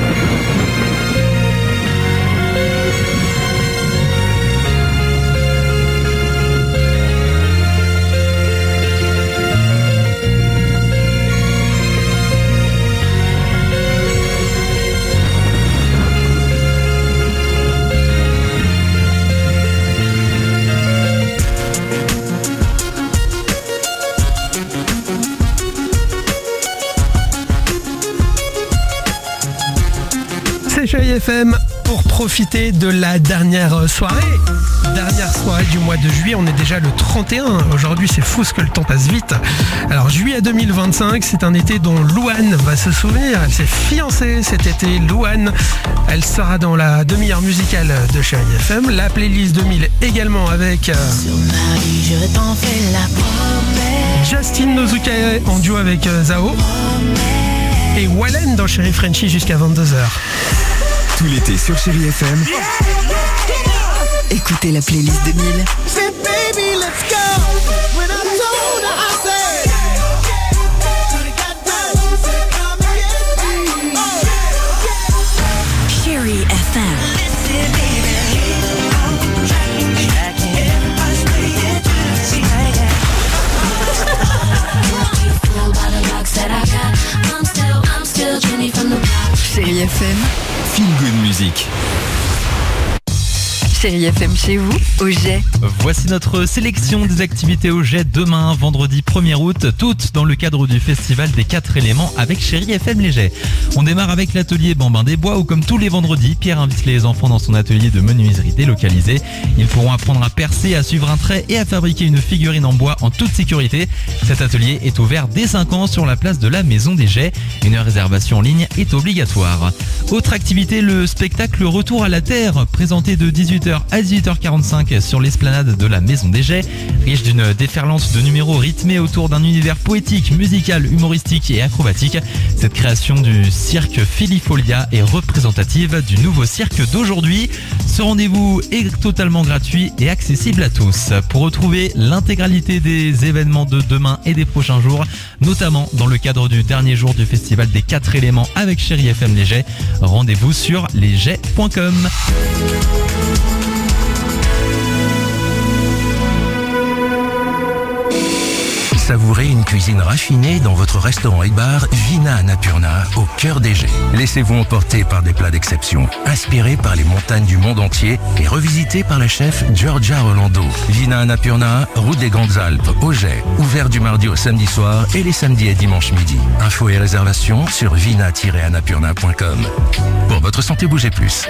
C'est Chérie F M pour profiter de la dernière soirée. Dernière soirée du mois de juillet, on est déjà le trente et un. Aujourd'hui, c'est fou ce que le temps passe vite. Alors, juillet deux mille vingt-cinq, c'est un été dont Louane va se souvenir. Elle s'est fiancée cet été, Louane. Elle sera dans la demi-heure musicale de Chérie F M. La playlist deux mille également avec euh, Je t'en fais la promesse. Justin Nozuka en duo avec euh, Zao. Et Wallen dans Chérie Frenchy jusqu'à vingt-deux heures. Tout l'été sur Chérie F M. Écoutez la playlist deux mille. Say, baby, let's go. When I told her, I said, should've got down, said, come and get me. Oh. Chérie F M. Listen, baby, I'm tracking, tracking. Everybody's playing Jersey. Fooled by the looks that I got. I'm still, I'm still Jenny from the block. Chérie F M. Feel good music. Chérie F M chez vous, au Jet. Voici notre sélection des activités au Jet demain, vendredi premier août, toutes dans le cadre du festival des quatre éléments avec Chérie F M Léger. On démarre avec l'atelier Bambin des Bois où, comme tous les vendredis, Pierre invite les enfants dans son atelier de menuiserie délocalisé. Ils pourront apprendre à percer, à suivre un trait et à fabriquer une figurine en bois en toute sécurité. Cet atelier est ouvert dès cinq ans sur la place de la Maison des Jets. Une réservation en ligne est obligatoire. Autre activité, le spectacle Retour à la Terre, présenté de dix-huit heures à dix-huit heures quarante-cinq sur l'esplanade de la Maison des Jets. Riche d'une déferlante de numéros rythmés autour d'un univers poétique, musical, humoristique et acrobatique, cette création du cirque Filifolia est représentative du nouveau cirque d'aujourd'hui. Ce rendez-vous est totalement gratuit et accessible à tous. Pour retrouver l'intégralité des événements de demain et des prochains jours, notamment dans le cadre du dernier jour du festival des quatre éléments avec Chérie F M Léger, rendez-vous sur lesjets point com. Savourez une cuisine raffinée dans votre restaurant et bar Vina Annapurna au cœur des Jets. Laissez-vous emporter par des plats d'exception, inspirés par les montagnes du monde entier et revisités par la chef Giorgia Rolando. Vina Annapurna, route des Grandes Alpes, au Jet. Ouvert du mardi au samedi soir et les samedis et dimanches midi. Infos et réservations sur vina tiret annapurna point com. Pour votre santé, bougez plus.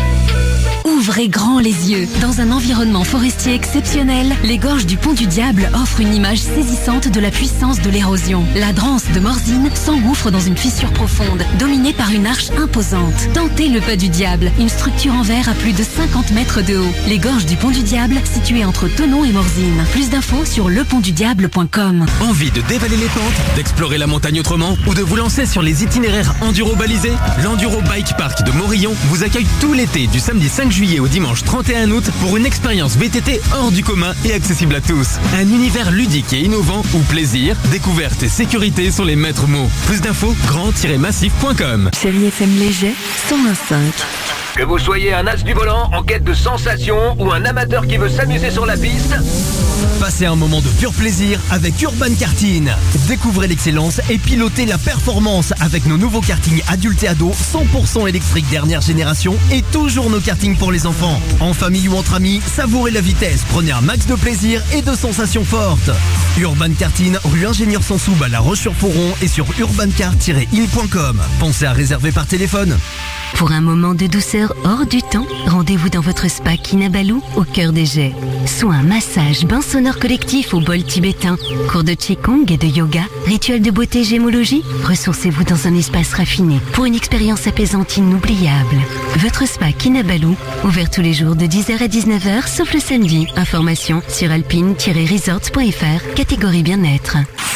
Ouvrez grand les yeux. Dans un environnement forestier exceptionnel, les gorges du Pont du Diable offrent une image saisissante de la puissance de l'érosion. La Drance de Morzine s'engouffre dans une fissure profonde, dominée par une arche imposante. Tentez le pas du Diable, une structure en verre à plus de cinquante mètres de haut. Les gorges du Pont du Diable, situées entre Thonon et Morzine. Plus d'infos sur le pont du diable point com. Envie de dévaler les pentes, d'explorer la montagne autrement ou de vous lancer sur les itinéraires enduro balisés? L'Enduro Bike Park de Morillon vous accueille tout l'été du samedi cinq juillet au dimanche trente et un août pour une expérience V T T hors du commun et accessible à tous. Un univers ludique et innovant où plaisir, découverte et sécurité sont les maîtres mots. Plus d'infos, grand tiret massif point com. Chérie F M Léger, cent un virgule cinq. Que vous soyez un as du volant en quête de sensations ou un amateur qui veut s'amuser sur la piste, passez un moment de pur plaisir avec Urban Karting. Découvrez l'excellence et pilotez la performance avec nos nouveaux kartings adultes et ados cent pour cent électriques dernière génération et toujours nos kartings pour les enfants. En famille ou entre amis, savourez la vitesse, prenez un max de plaisir et de sensations fortes. Urban Karting, rue Ingénieur Sansoub à La Roche-sur-Foron et sur urbancart tiret il point com. Pensez à réserver par téléphone. Pour un moment de douceur hors du temps, rendez-vous dans votre spa Kinabalu au cœur des Jets. Soins, massages, bains sonores collectifs au bol tibétain, cours de qigong et de yoga, rituels de beauté, gémologie. Ressourcez-vous dans un espace raffiné pour une expérience apaisante inoubliable. Votre spa Kinabalu, ouvert tous les jours de dix heures à dix-neuf heures, sauf le samedi. Information sur alpine tiret resorts point f r, catégorie bien-être.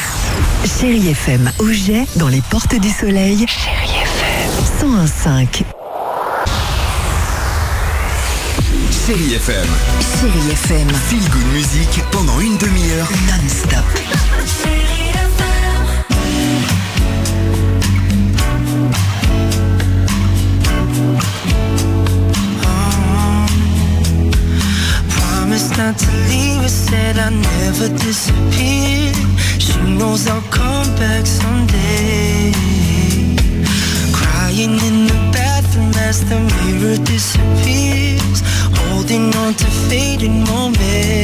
Chérie F M, au Jet, dans les portes du soleil. Chérie F M, cent un virgule cinq. Chérie F M. Chérie F M. Feel good musique pendant une demi-heure non-stop. Promised not to leave her, said I never disappear. She knows I'll come back someday. Crying in the bathroom as the mirror disappears, holding on to fading moments.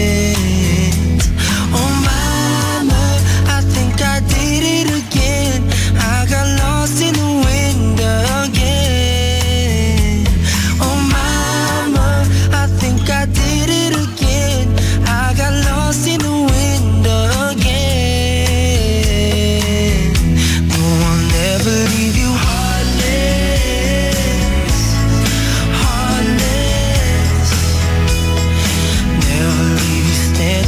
Oh mama, I think I did it again. I got lost in the wind again. Oh mama, I think I did it again. I got lost in the wind again. No, I'll never leave you heartless, heartless. Never leave you standing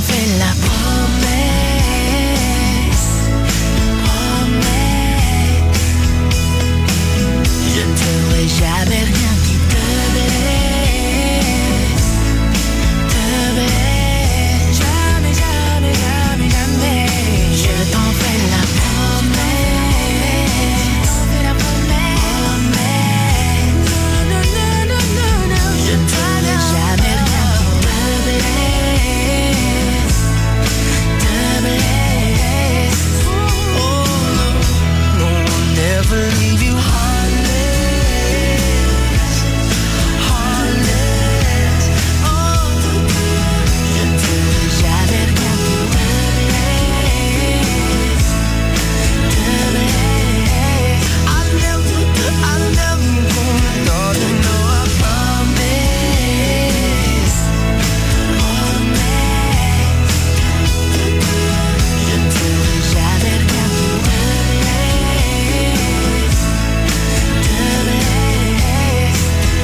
fais la promesse, promesse. Je ne ferai jamais rien qui te blesse, te blesse. Jamais, jamais, jamais, jamais. Je t'en fais la promesse, la promesse. Non, non, non, non, non, non. Je ne ferai jamais rien qui te blesse, te blesse. Oh no, no, I'll never leave you heartless, heartless. Oh, je ne ferai jamais rien qui te blesse, te blesse. I'll never, I'll never go. No, no, no, I promise, promise. Je ne ferai jamais rien qui te blesse, te blesse.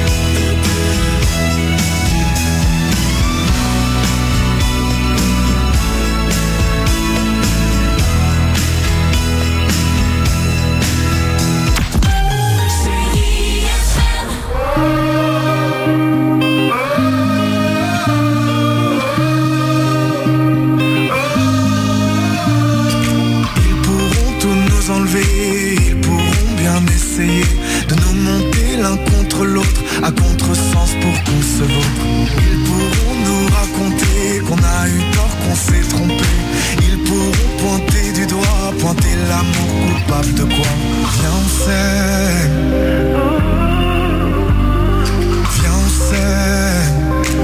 Ils pourront tout nous enlever, ils pourront bien essayer de nous monter l'un contre l'autre, à contresens pour qu'on se vautre. Ils pourront nous raconter qu'on a eu tort, qu'on s'est trompé. Ils pourront pointer du doigt, pointer l'amour coupable de quoi. Viens on s'aime, viens on s'aime.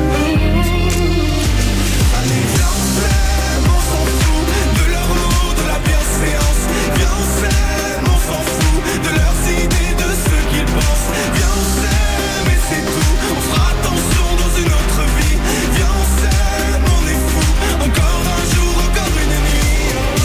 Allez viens on s'aime, on s'en fout de leur mot, de la bienséance. Viens on s'aime, on s'en fout de leurs idées, de ce qu'ils pensent. Viens on s'aime et c'est tout, on fera attention dans une autre vie. Viens on s'aime, on est fou, encore un jour, encore une nuit.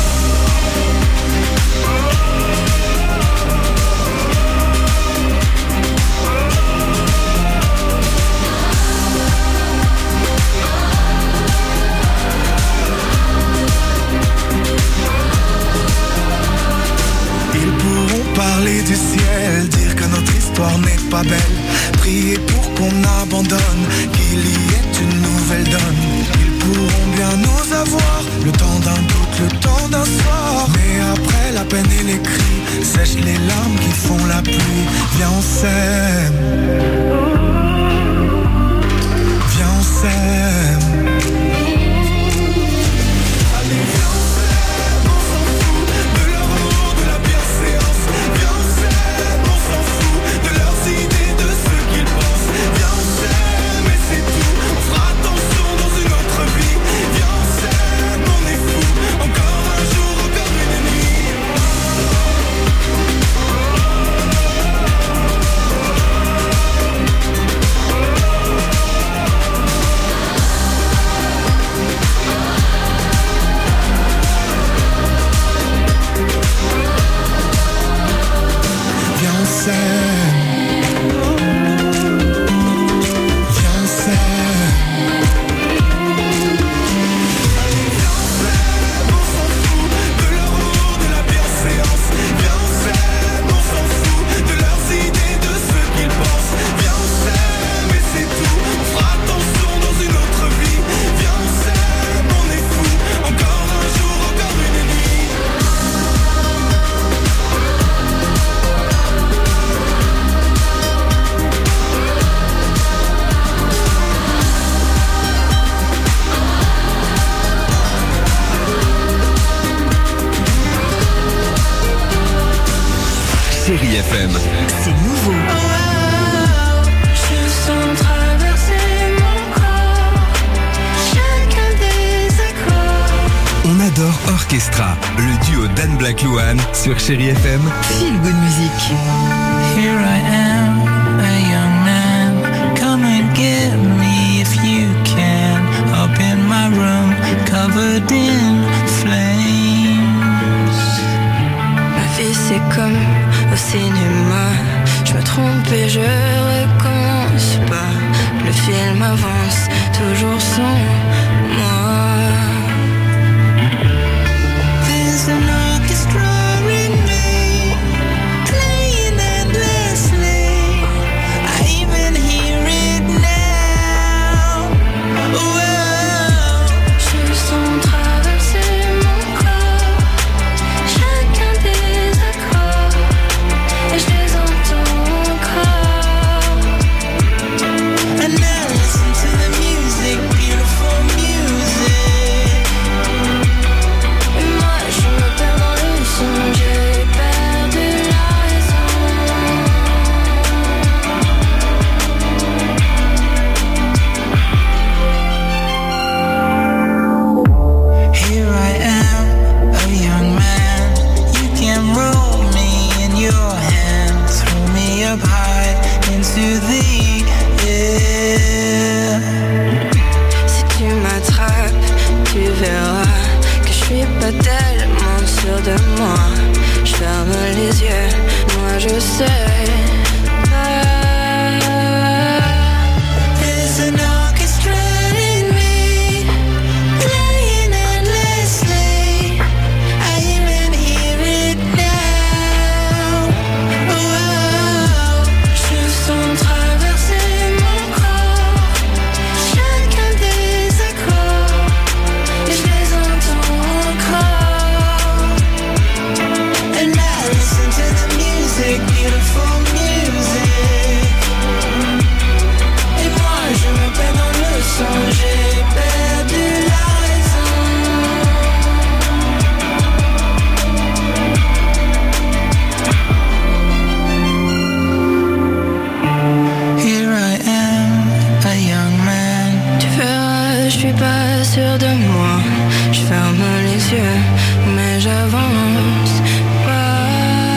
Ils pourront parler du ciel, dire que notre histoire n'est pas belle, prier pour qu'on abandonne, qu'il y ait une nouvelle donne. Ils pourront bien nous avoir, le temps d'un doute, le temps d'un soir. Mais après la peine et les cris, sèchent les larmes qui font la pluie. Viens on s'aime, viens on s'aime. Allez viens on s'aime, on s'en fout de leur mot, de la bienséance. Viens on s'aime, on s'en fout de leurs idées, de ce qu'ils pensent. Viens on s'aime et c'est tout, on fera attention dans une autre vie. Viens on s'aime, on est fou, encore un jour, encore une nuit. Viens on s'aime, viens on s'aime. Allez viens on s'aime, on s'en fout de leur mot, de la bienséance. Viens on s'aime, on s'en fout de leurs idées, de ce qu'ils pensent. Viens on s'aime et c'est tout, on fera attention dans une autre vie. Viens on s'aime, on est fou, encore un jour, encore une nuit. Chérie F M. C'est nouveau. Je sens traverser mon corps chacun des accords. On adore Orchestra, le duo d'Anne Black-Louane sur Chérie F M. Feel Good Music. Here I am, a young man. Come and get me if you can. Up in my room, covered in flames. Ma vie c'est comme au cinéma. Je me trompe et je recommence pas. Le film avance toujours sans moi. say. There's an orchestra in me, playing endlessly. I even hear it now. Oh, je sens traverser mon corps chacun des accords, et je les entends encore. And I listen to the music, beautiful music. Et moi je me perds dans le son, j'ai perdu la raison. Here I am, a young man. Tu verras, je suis pas sûr de moi. Je ferme les yeux, mais j'avance pas.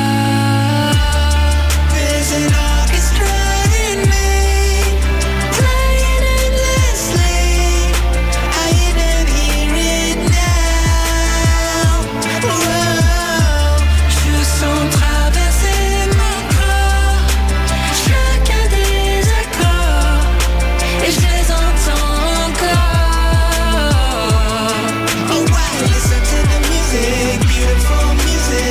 There's an orchestra in me, playing endlessly. I even hear it now. Wow. Je sens traverser mon corps chacun des accords, et je les entends encore. Oh, why listen to the music, beautiful music.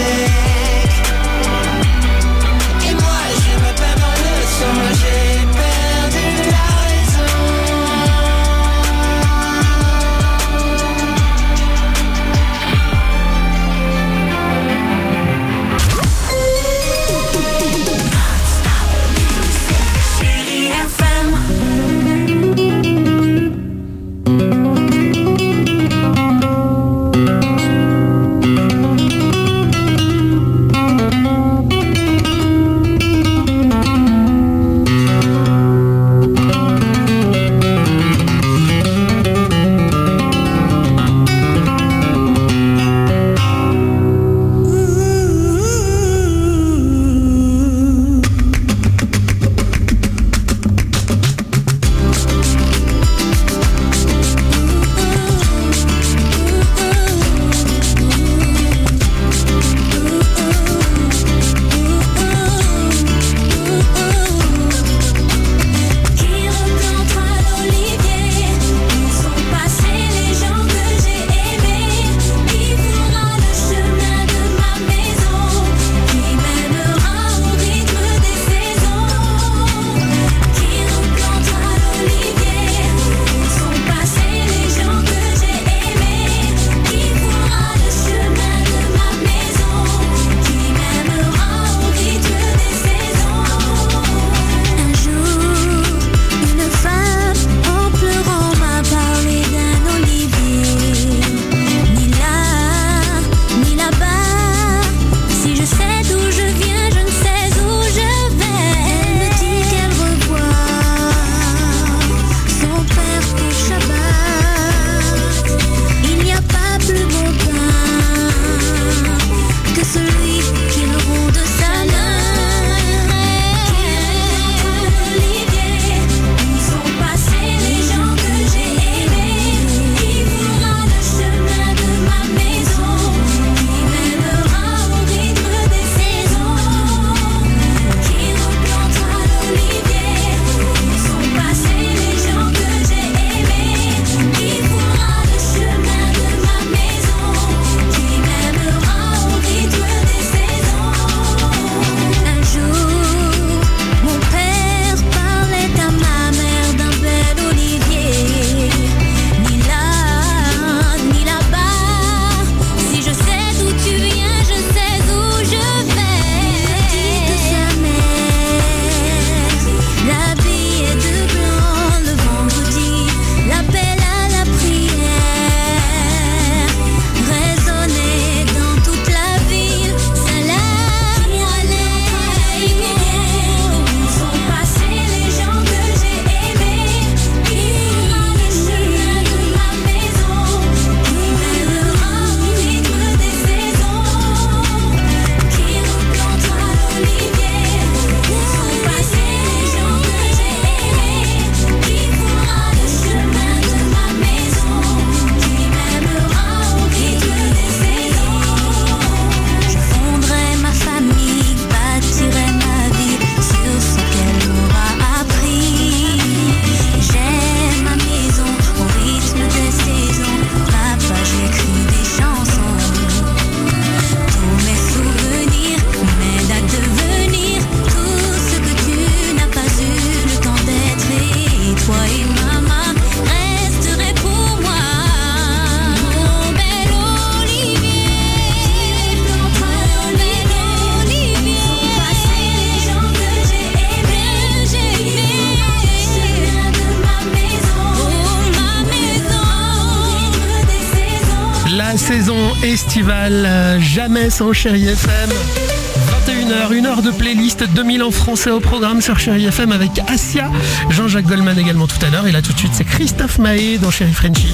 la saison estivale, euh, jamais sans Chérie F M. vingt et une heures, une heure de playlist, deux mille en français au programme sur Chérie F M avec Assia, Jean-Jacques Goldman également tout à l'heure. Et là tout de suite c'est Christophe Maé dans Chérie Frenchie.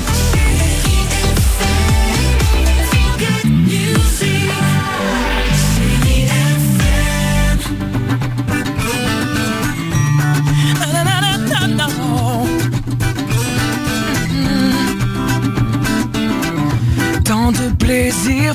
Tant de plaisir